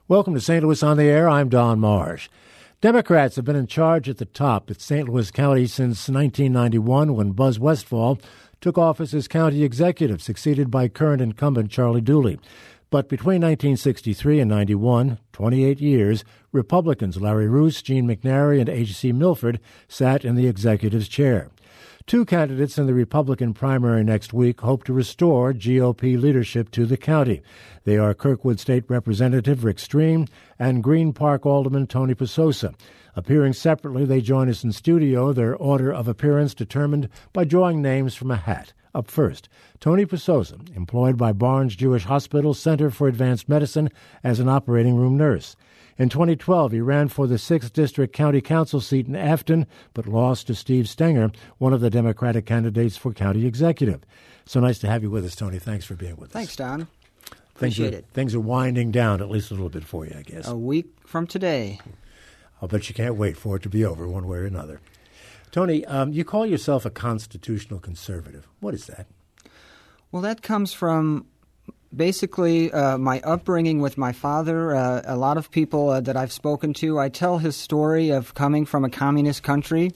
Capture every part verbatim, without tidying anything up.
Welcome to Saint Louis on the Air. I'm Don Marsh. Democrats have been in charge at the top at Saint Louis County since nineteen ninety-one, when Buzz Westfall took office as county executive, succeeded by current incumbent Charlie Dooley. But between nineteen sixty-three and ninety-one, twenty-eight years, Republicans Larry Roos, Gene McNary, and H C Milford sat in the executive's chair. Two candidates in the Republican primary next week hope to restore G O P leadership to the county. They are Kirkwood State Representative Rick Stream and Green Park Alderman Tony Pasosa. Appearing separately, they join us in studio, their order of appearance determined by drawing names from a hat. Up first, Tony Pasosa, employed by Barnes Jewish Hospital Center for Advanced Medicine as an operating room nurse. In twenty twelve, he ran for the sixth District County Council seat in Afton, but lost to Steve Stenger, one of the Democratic candidates for county executive. So nice to have you with us, Tony. Thanks for being with us. Thanks, Don. Appreciate things are, it. Things are winding down, at least a little bit for you, I guess. A week from today. I'll bet you can't wait for it to be over one way or another. Tony, um, you call yourself a constitutional conservative. What is that? Well, that comes from basically uh, my upbringing with my father. Uh, a lot of people uh, that I've spoken to, I tell his story of coming from a communist country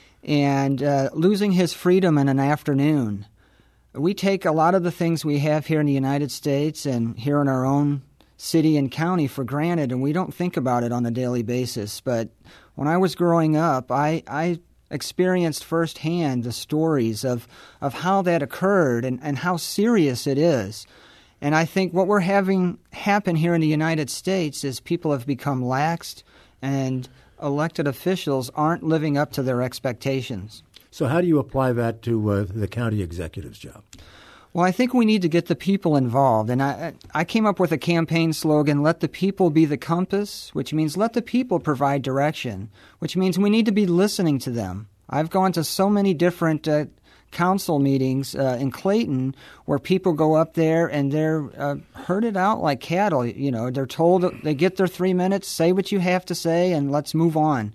and uh, losing his freedom in an afternoon. We take a lot of the things we have here in the United States and here in our own city and county for granted, and we don't think about it on a daily basis. But when I was growing up, I, I experienced firsthand the stories of, of how that occurred and, and how serious it is. And I think what we're having happen here in the United States is people have become laxed and elected officials aren't living up to their expectations. So how do you apply that to uh, the county executive's job? Well, I think we need to get the people involved. And I, I came up with a campaign slogan, let the people be the compass, which means let the people provide direction, which means we need to be listening to them. I've gone to so many different uh, council meetings uh, in Clayton where people go up there and they're uh, herded out like cattle. You know, they're told they get their three minutes, say what you have to say, and let's move on.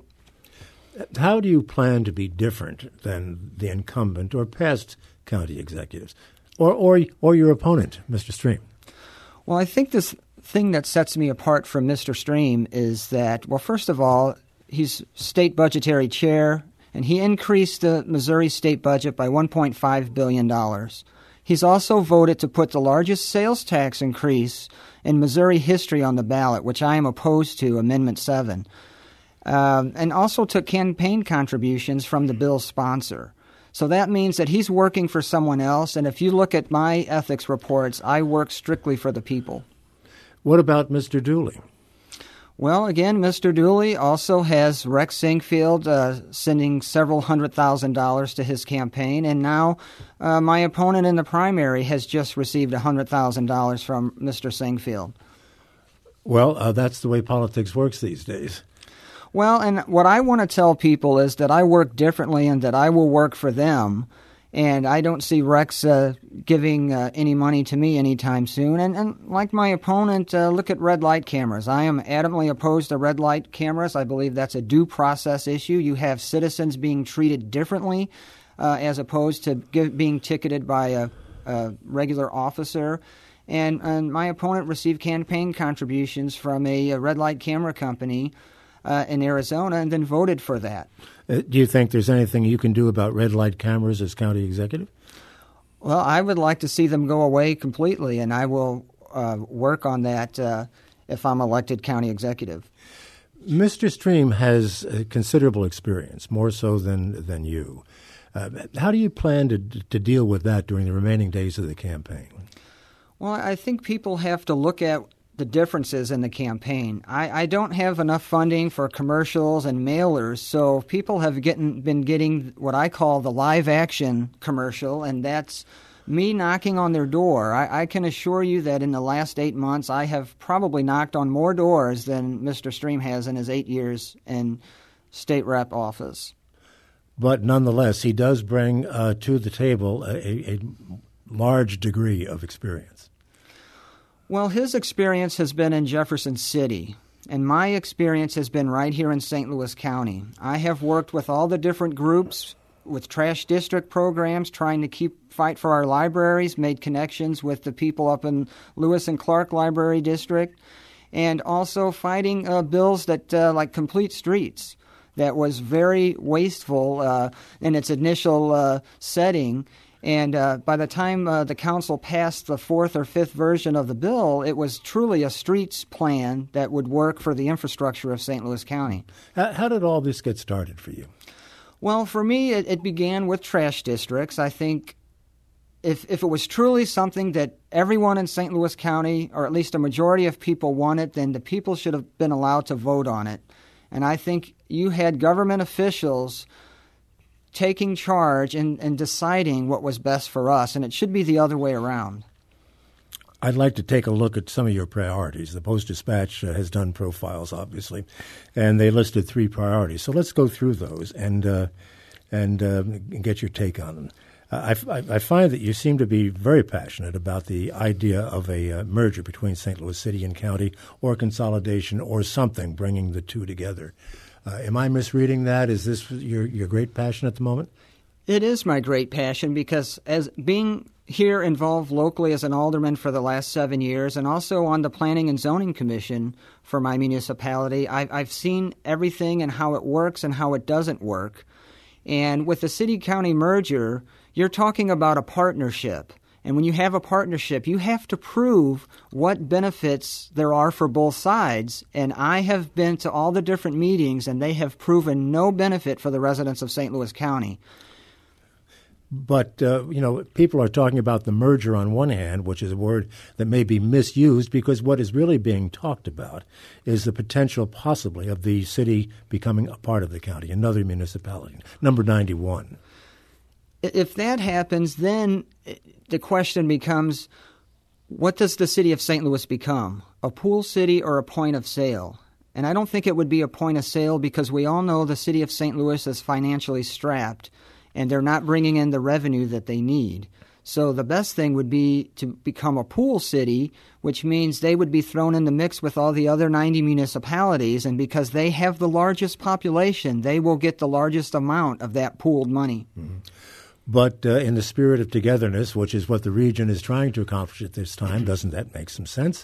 How do you plan to be different than the incumbent or past county executives, or or or your opponent, Mister Stream? Well, I think this thing that sets me apart from Mister Stream is that, well, first of all, he's state budgetary chair, and he increased the Missouri state budget by one point five billion dollars. He's also voted to put the largest sales tax increase in Missouri history on the ballot, which I am opposed to, Amendment seven, um, and also took campaign contributions from the bill's sponsor. So that means that he's working for someone else, and if you look at my ethics reports, I work strictly for the people. What about Mister Dooley? Well, again, Mister Dooley also has Rex Singfield uh, sending several hundred thousand dollars to his campaign, and now uh, my opponent in the primary has just received one hundred thousand dollars from Mister Singfield. Well, uh, that's the way politics works these days. Well, and what I want to tell people is that I work differently and that I will work for them. And I don't see Rex uh, giving uh, any money to me anytime soon. And, and like my opponent, uh, look at red light cameras. I am adamantly opposed to red light cameras. I believe that's a due process issue. You have citizens being treated differently uh, as opposed to give, being ticketed by a, a regular officer. And, and my opponent received campaign contributions from a, a red light camera company Uh, in Arizona, and then voted for that. Uh, do you think there's anything you can do about red light cameras as county executive? Well, I would like to see them go away completely, and I will uh, work on that uh, if I'm elected county executive. Mister Stream has uh, considerable experience, more so than than you. Uh, how do you plan to to deal with that during the remaining days of the campaign? Well, I think people have to look at the differences in the campaign. I, I don't have enough funding for commercials and mailers, so people have getting, been getting what I call the live action commercial, and that's me knocking on their door. I, I can assure you that in the last eight months, I have probably knocked on more doors than Mister Stream has in his eight years in state rep office. But nonetheless, he does bring uh, to the table a, a large degree of experience. Well, his experience has been in Jefferson City, and my experience has been right here in Saint Louis County. I have worked with all the different groups with trash district programs, trying to keep fight for our libraries, made connections with the people up in Lewis and Clark Library District, and also fighting uh, bills that uh, like Complete Streets, that was very wasteful uh, in its initial uh, setting. And uh, by the time uh, the council passed the fourth or fifth version of the bill, it was truly a streets plan that would work for the infrastructure of Saint Louis County. How, how did all this get started for you? Well, for me, it, it began with trash districts. I think if if it was truly something that everyone in Saint Louis County, or at least a majority of people wanted, then the people should have been allowed to vote on it. And I think you had government officials taking charge and, and deciding what was best for us, and it should be the other way around. I'd like to take a look at some of your priorities. The Post-Dispatch uh, has done profiles, obviously, and they listed three priorities. So let's go through those and uh, and, uh, and get your take on them. Uh, I, I find that you seem to be very passionate about the idea of a uh, merger between Saint Louis City and County, or consolidation, or something, bringing the two together. Uh, am I misreading that? Is this your your great passion at the moment? It is my great passion, because as being here involved locally as an alderman for the last seven years and also on the Planning and Zoning Commission for my municipality, I've, I've seen everything and how it works and how it doesn't work. And with the city-county merger, you're talking about a partnership. And when you have a partnership, you have to prove what benefits there are for both sides. And I have been to all the different meetings, and they have proven no benefit for the residents of Saint Louis County. But, uh, you know, people are talking about the merger on one hand, which is a word that may be misused, because what is really being talked about is the potential possibly of the city becoming a part of the county, another municipality, number ninety-one. If that happens, then the question becomes, what does the city of Saint Louis become? A pool city or a point of sale? And I don't think it would be a point of sale, because we all know the city of Saint Louis is financially strapped, and they're not bringing in the revenue that they need. So the best thing would be to become a pool city, which means they would be thrown in the mix with all the other ninety municipalities, and because they have the largest population, they will get the largest amount of that pooled money. Mm-hmm. But uh, in the spirit of togetherness, which is what the region is trying to accomplish at this time, doesn't that make some sense?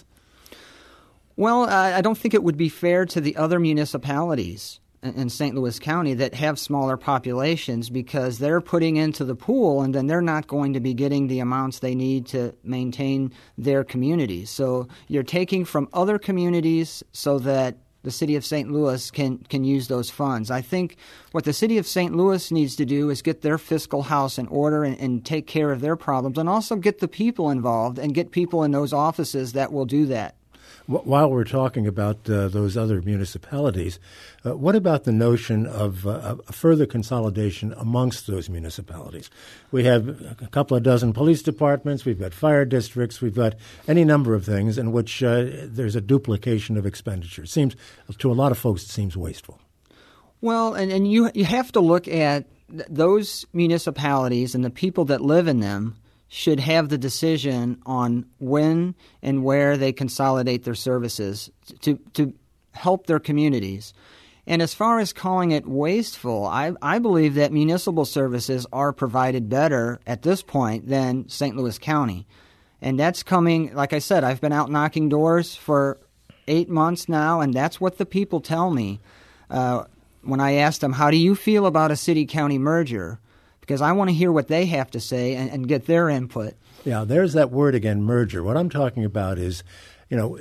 Well, I don't think it would be fair to the other municipalities in Saint Louis County that have smaller populations, because they're putting into the pool and then they're not going to be getting the amounts they need to maintain their communities. So you're taking from other communities so that the city of Saint Louis can, can use those funds. I think what the city of Saint Louis needs to do is get their fiscal house in order and, and take care of their problems, and also get the people involved and get people in those offices that will do that. While we're talking about uh, those other municipalities, uh, what about the notion of uh, a further consolidation amongst those municipalities? We have a couple of dozen police departments, we've got fire districts, we've got any number of things in which uh, there's a duplication of expenditure. It seems, to a lot of folks, it seems wasteful. Well, and, and you you have to look at th- those municipalities and the people that live in them should have the decision on when and where they consolidate their services to to help their communities. And as far as calling it wasteful, I, I believe that municipal services are provided better at this point than Saint Louis County. And that's coming, like I said, I've been out knocking doors for eight months now, and that's what the people tell me. Uh, when I ask them, how do you feel about a city-county merger? Because I want to hear what they have to say and, and get their input. Yeah, there's that word again, merger. What I'm talking about is, you know,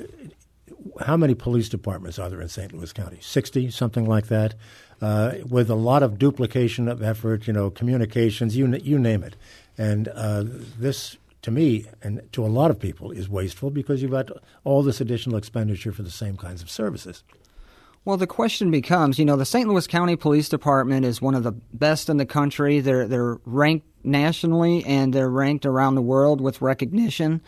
how many police departments are there in Saint Louis County? sixty, something like that, uh, with a lot of duplication of effort, you know, communications, you you name it. And uh, this, to me, and to a lot of people, is wasteful, because you've got all this additional expenditure for the same kinds of services. Well, the question becomes, you know, the Saint Louis County Police Department is one of the best in the country. They're they're ranked nationally, and they're ranked around the world with recognition.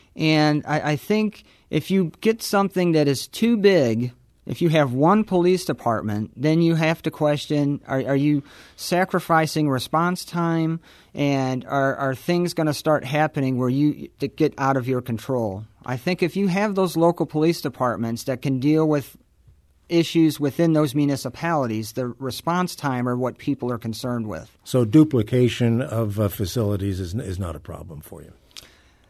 And I, I think if you get something that is too big, if you have one police department, then you have to question, are, are you sacrificing response time, and are, are things going to start happening where you that get out of your control? I think if you have those local police departments that can deal with issues within those municipalities, the response time are what people are concerned with. So duplication of uh, facilities is is not a problem for you?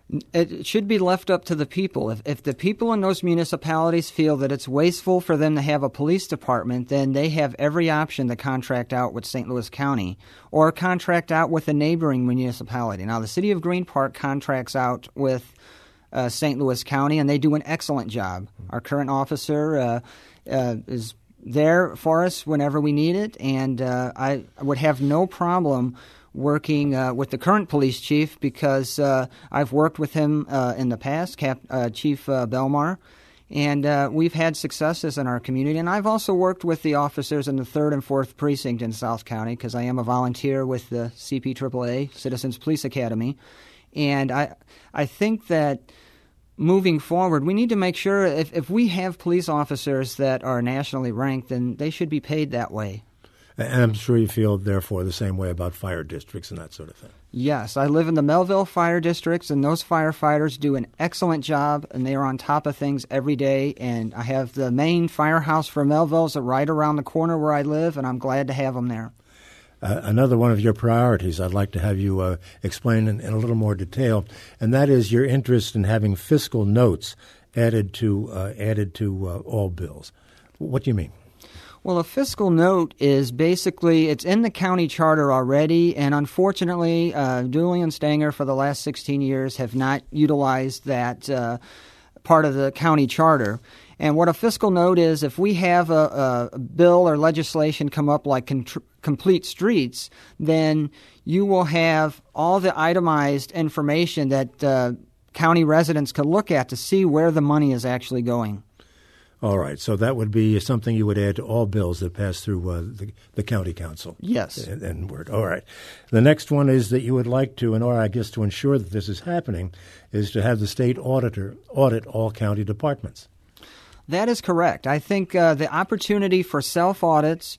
It should be left up to the people. If, if the people in those municipalities feel that it's wasteful for them to have a police department, then they have every option to contract out with Saint Louis County or contract out with a neighboring municipality. Now, the city of Green Park contracts out with uh, Saint Louis County, and they do an excellent job. Our current officer uh, uh, is there for us whenever we need it, and uh, I would have no problem working uh, with the current police chief because uh, I've worked with him uh, in the past, Cap, uh, Chief uh, Belmar, and uh, we've had successes in our community. And I've also worked with the officers in the third and fourth Precinct in South County because I am a volunteer with the C P triple A, Citizens Police Academy. And I, I think that moving forward, we need to make sure if, if we have police officers that are nationally ranked, then they should be paid that way. And I'm sure you feel, therefore, the same way about fire districts and that sort of thing. Yes, I live in the Melville fire districts, and those firefighters do an excellent job, and they are on top of things every day. And I have the main firehouse for Melville's right around the corner where I live, and I'm glad to have them there. Uh, another one of your priorities I'd like to have you uh, explain in, in a little more detail, and that is your interest in having fiscal notes added to uh, added to uh, all bills. What do you mean? Well, a fiscal note is basically, it's in the county charter already, and unfortunately, uh, Dooley and Stanger for the last sixteen years have not utilized that uh, part of the county charter. And what a fiscal note is, if we have a, a bill or legislation come up like con- complete streets, then you will have all the itemized information that uh, county residents can look at to see where the money is actually going. All right, so that would be something you would add to all bills that pass through uh, the, the county council. Yes. And, and word. All right. The next one is that you would like to, in order, I guess, to ensure that this is happening, is to have the state auditor audit all county departments. That is correct. I think uh, the opportunity for self-audits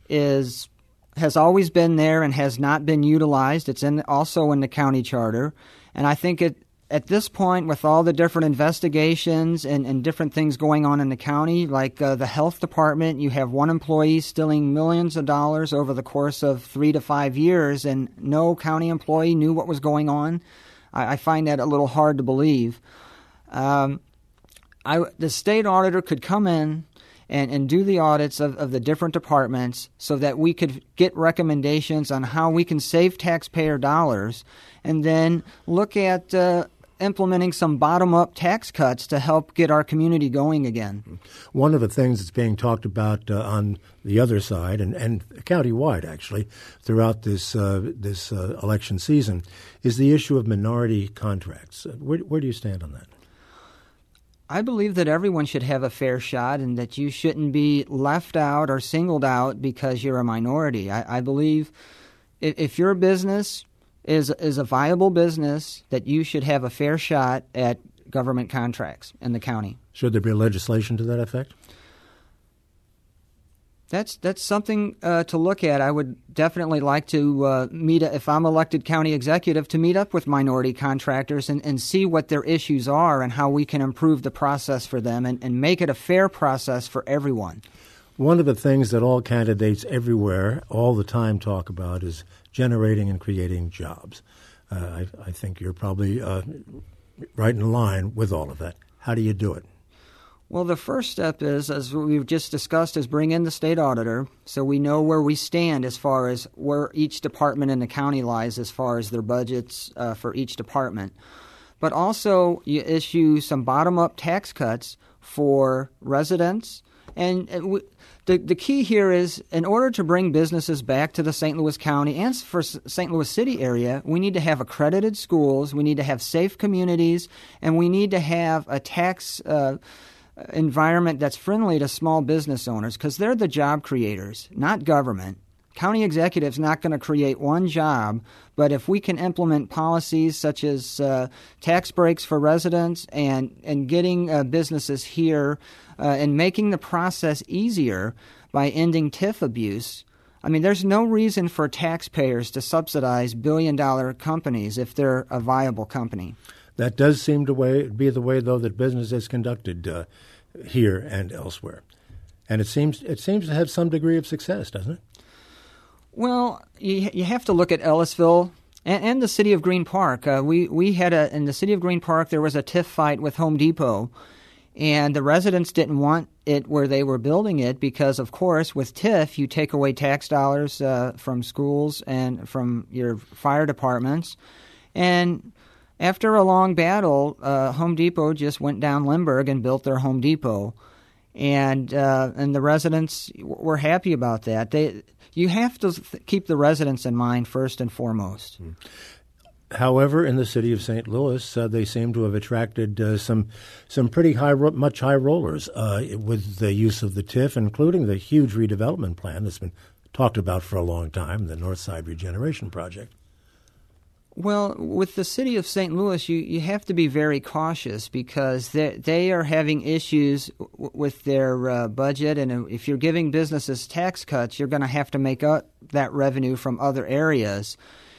is has always been there and has not been utilized. It's in also in the county charter, and I think it. At this point, with all the different investigations and, and different things going on in the county, like uh, the health department, you have one employee stealing millions of dollars over the course of three to five years, and no county employee knew what was going on. I, I find that a little hard to believe. Um, I, the state auditor could come in and, and do the audits of, of the different departments so that we could get recommendations on how we can save taxpayer dollars and then look at uh, implementing some bottom-up tax cuts to help get our community going again. One of the things that's being talked about uh, on the other side, and, and county-wide actually, throughout this uh, this uh, election season, is the issue of minority contracts. Where, where do you stand on that? I believe that everyone should have a fair shot and that you shouldn't be left out or singled out because you're a minority. I, I believe if, if your business is is a viable business, that you should have a fair shot at government contracts in the county. Should there be legislation to that effect? That's that's something uh, to look at. I would definitely like to uh, meet, if I'm elected county executive, to meet up with minority contractors and, and see what their issues are and how we can improve the process for them and, and make it a fair process for everyone. One of the things that all candidates everywhere all the time talk about is generating and creating jobs. Uh, I, I think you're probably uh, right in line with all of that. How do you do it? Well, the first step is, as we've just discussed, is bring in the state auditor so we know where we stand as far as where each department in the county lies as far as their budgets uh, for each department. But also you issue some bottom-up tax cuts for residents. And we, the, the key here is, in order to bring businesses back to the Saint Louis County and for Saint Louis City area, we need to have accredited schools, we need to have safe communities, and we need to have a tax uh, environment that's friendly to small business owners, because they're the job creators, not government. County executive's not going to create one job, but if we can implement policies such as uh, tax breaks for residents and, and getting uh, businesses here uh, and making the process easier by ending T I F abuse, I mean, there's no reason for taxpayers to subsidize billion-dollar companies if they're a viable company. That does seem to way, be the way, though, that business is conducted uh, here and elsewhere. And it seems it seems to have some degree of success, doesn't it? Well, you, you have to look at Ellisville And, and the city of Green Park. Uh, we, we had a, in the city of Green Park, there was a tiff fight with Home Depot, and the residents didn't want it where they were building it because, of course, with tiff, you take away tax dollars uh, from schools and from your fire departments. And after a long battle, uh, Home Depot just went down Lindbergh and built their Home Depot. And uh, and the residents were happy about that. They, you have to th- keep the residents in mind first and foremost. Mm. However, in the city of Saint Louis, uh, they seem to have attracted uh, some some pretty high, ro- much high rollers uh, with the use of the tiff, including the huge redevelopment plan that's been talked about for a long time, the Northside Regeneration Project. Well, with the city of Saint Louis, you, you have to be very cautious because they, they are having issues w- with their uh, budget, and if you're giving businesses tax cuts, you're going to have to make up that revenue from other areas.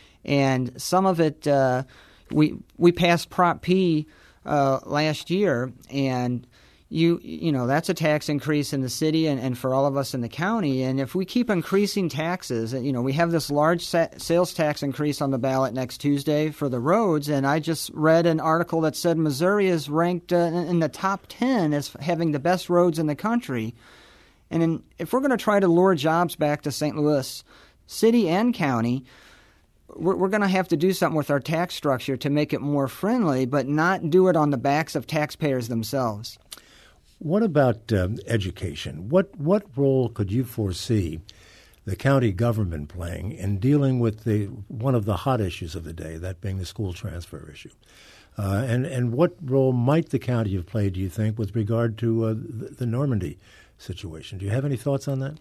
And some of it, uh, we we passed Prop P uh, last year, and you you know that's a tax increase in the city and, and for all of us in the county. And if we keep increasing taxes, you know, we have this large sa- sales tax increase on the ballot next Tuesday for the roads. And I just read an article that said Missouri is ranked uh, in the top ten as having the best roads in the country. And in, if we're going to try to lure jobs back to Saint Louis City and county, we're, we're going to have to do something with our tax structure to make it more friendly, but not do it on the backs of taxpayers themselves. What about um, education? What what role could you foresee the county government playing in dealing with the one of the hot issues of the day, that being the school transfer issue? Uh, and, and what role might the county have played, do you think, with regard to uh, the, the Normandy situation? Do you have any thoughts on that?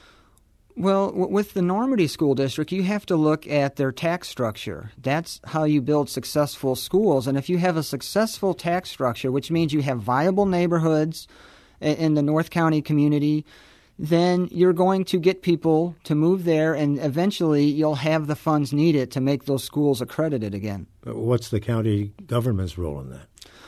Well, w- with the Normandy School District, you have to look at their tax structure. That's how you build successful schools. And if you have a successful tax structure, which means you have viable neighborhoods in, in the North County community, then you're going to get people to move there, and eventually you'll have the funds needed to make those schools accredited again. What's the county government's role in that?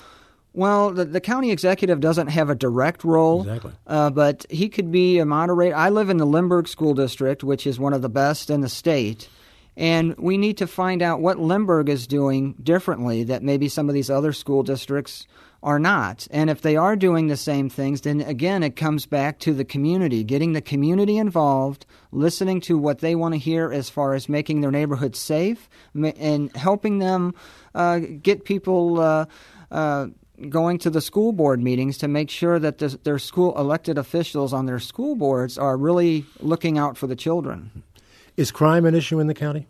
Well, the, the county executive doesn't have a direct role, exactly. uh, but he could be a moderator. I live in the Lindbergh School District, which is one of the best in the state, and we need to find out what Lindbergh is doing differently that maybe some of these other school districts are not. And if they are doing the same things, then again, it comes back to the community, getting the community involved, listening to what they want to hear as far as making their neighborhood safe, and helping them uh, get people uh, uh, going to the school board meetings to make sure that the, their school elected officials on their school boards are really looking out for the children. Is crime an issue in the county?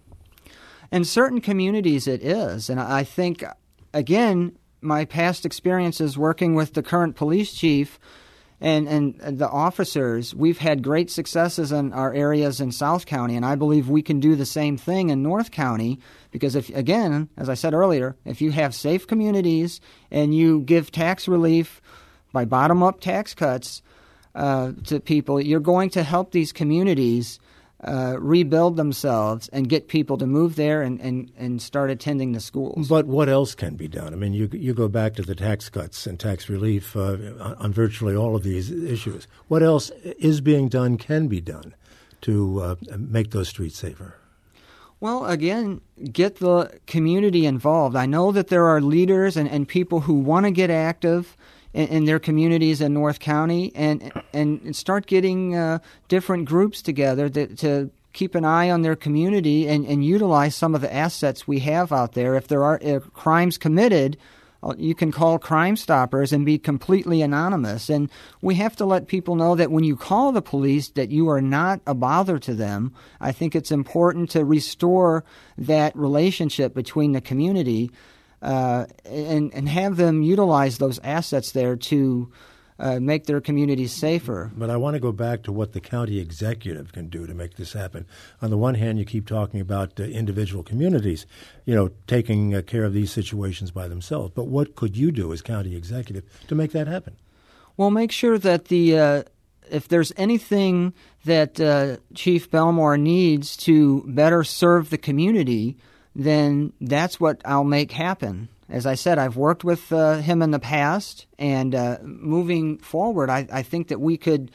In certain communities it is. And I think, again, my past experiences working with the current police chief and, and the officers, we've had great successes in our areas in South County, and I believe we can do the same thing in North County because, if again, as I said earlier, if you have safe communities and you give tax relief by bottom-up tax cuts uh, to people, you're going to help these communities Uh, rebuild themselves and get people to move there and, and, and start attending the schools. But what else can be done? I mean, you you go back to the tax cuts and tax relief uh, on virtually all of these issues. What else is being done, can be done to uh, make those streets safer? Well, again, get the community involved. I know that there are leaders and, and people who want to get active in, in their communities in North County, and and start getting uh, different groups together that, to keep an eye on their community and, and utilize some of the assets we have out there. If there are uh, crimes committed, you can call Crime Stoppers and be completely anonymous. And we have to let people know that when you call the police, that you are not a bother to them. I think it's important to restore that relationship between the community uh, and, and have them utilize those assets there to uh, make their communities safer. But I want to go back to what the county executive can do to make this happen. On the one hand, you keep talking about uh, individual communities, you know, taking uh, care of these situations by themselves. But what could you do as county executive to make that happen? Well, make sure that the uh, if there's anything that uh, Chief Belmore needs to better serve the community, then that's what I'll make happen. As I said, I've worked with uh, him in the past, and uh, moving forward, I, I think that we could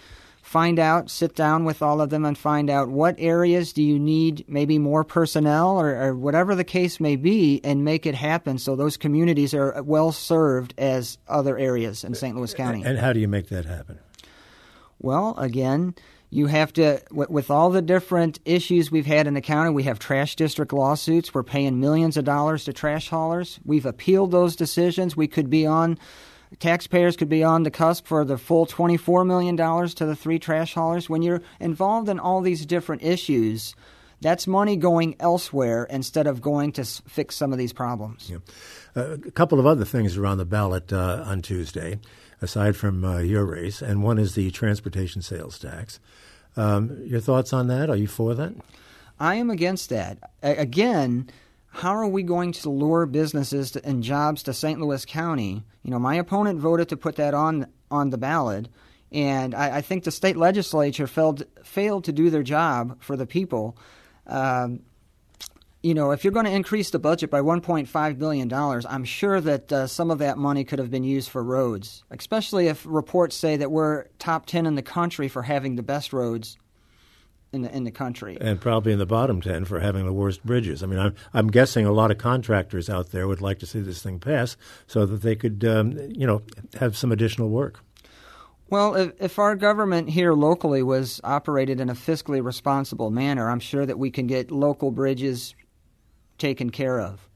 find out, sit down with all of them and find out what areas do you need maybe more personnel or, or whatever the case may be, and make it happen so those communities are well served as other areas in Saint Louis County. And how do you make that happen? Well, again, you have to, with all the different issues we've had in the county, we have trash district lawsuits. We're paying millions of dollars to trash haulers. We've appealed those decisions. We could be on, taxpayers could be on the cusp for the full twenty-four million dollars to the three trash haulers. When you're involved in all these different issues, that's money going elsewhere instead of going to s- fix some of these problems. Yeah. Uh, a couple of other things are on the ballot uh, on Tuesday, aside from uh, your race, and one is the transportation sales tax. Um, your thoughts on that? Are you for that? I am against that. A- again, how are we going to lure businesses to, and jobs to Saint Louis County? You know, my opponent voted to put that on on the ballot, and I, I think the state legislature failed failed to do their job for the people. Um, you know, if you're going to increase the budget by one point five billion dollars, I'm sure that uh, some of that money could have been used for roads, especially if reports say that we're top ten in the country for having the best roads in the in the country. And probably in the bottom ten for having the worst bridges. I mean, I'm, I'm guessing a lot of contractors out there would like to see this thing pass so that they could, um, you know, have some additional work. Well, if, if our government here locally was operated in a fiscally responsible manner, I'm sure that we can get local bridges taken care of.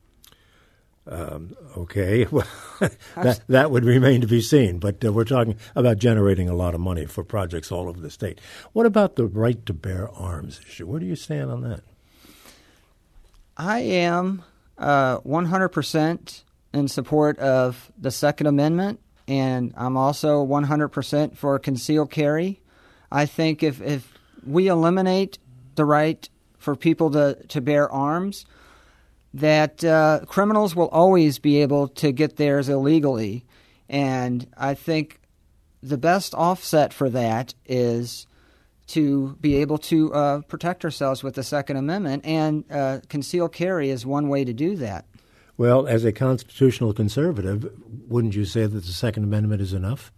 Um, okay, well, that, that would remain to be seen, but uh, we're talking about generating a lot of money for projects all over the state. What about the right to bear arms issue? Where do you stand on that? I am uh, one hundred percent in support of the Second Amendment, and I'm also one hundred percent for concealed carry. I think if, if we eliminate the right for people to, to bear arms, that uh, criminals will always be able to get theirs illegally. And I think the best offset for that is to be able to uh, protect ourselves with the Second Amendment, and uh, concealed carry is one way to do that. Well, as a constitutional conservative, wouldn't you say that the Second Amendment is enough?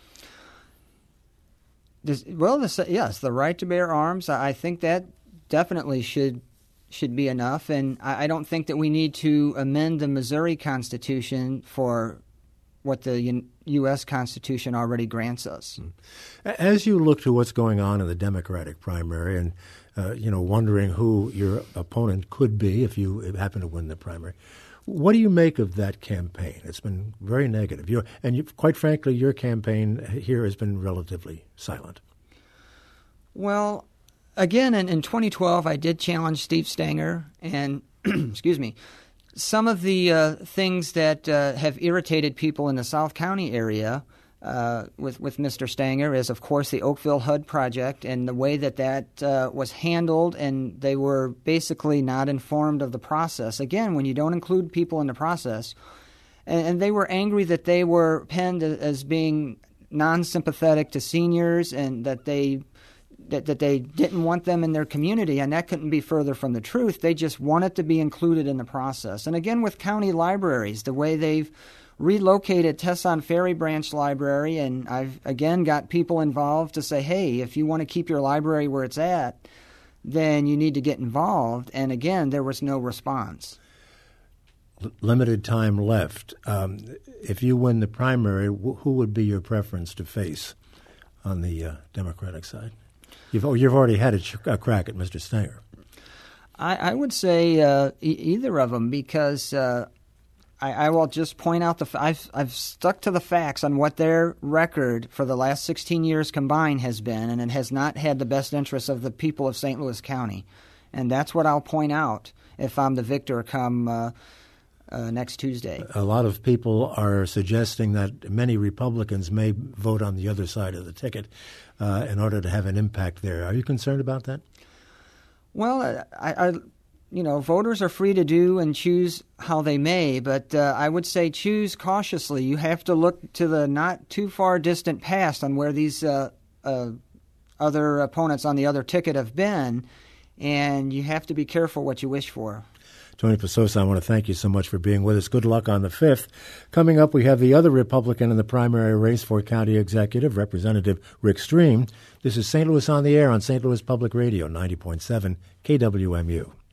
This, well, the, yes, the right to bear arms, I think that definitely should should be enough, and I, I don't think that we need to amend the Missouri Constitution for what the U- U.S. Constitution already grants us. As you look to what's going on in the Democratic primary and, uh, you know, wondering who your opponent could be if you happen to win the primary, what do you make of that campaign? It's been very negative. You're, and you, quite frankly, your campaign here has been relatively silent. Well, again, in, in twenty twelve, I did challenge Steve Stenger, and, excuse me, some of the uh, things that uh, have irritated people in the South County area uh, with, with Mister Stenger is, of course, the Oakville H U D project and the way that that uh, was handled, and they were basically not informed of the process. Again, when you don't include people in the process, and, and they were angry that they were penned as being non-sympathetic to seniors and that they That, that they didn't want them in their community, and that couldn't be further from the truth. They just wanted to be included in the process. And again, with county libraries, the way they've relocated Tesson Ferry Branch Library, and I've again got people involved to say, hey, if you want to keep your library where it's at, then you need to get involved. And again, there was no response. L- limited time left. Um, if you win the primary, wh- who would be your preference to face on the uh, Democratic side? You've oh, you've already had a, ch- a crack at Mister Stenger. I, I would say uh, e- either of them, because uh, I, I will just point out the f- I've I've stuck to the facts on what their record for the last sixteen years combined has been, and it has not had the best interests of the people of Saint Louis County, and that's what I'll point out if I'm the victor come uh, uh, next Tuesday. A lot of people are suggesting that many Republicans may vote on the other side of the ticket uh, in order to have an impact there. Are you concerned about that? Well, I, I, you know, voters are free to do and choose how they may, but uh, I would say choose cautiously. You have to look to the not too far distant past on where these uh, uh, other opponents on the other ticket have been, and you have to be careful what you wish for. Tony Pasosa, I want to thank you so much for being with us. Good luck on the fifth. Coming up, we have the other Republican in the primary race for county executive, Representative Rick Stream. This is Saint Louis on the Air on Saint Louis Public Radio, ninety point seven K W M U.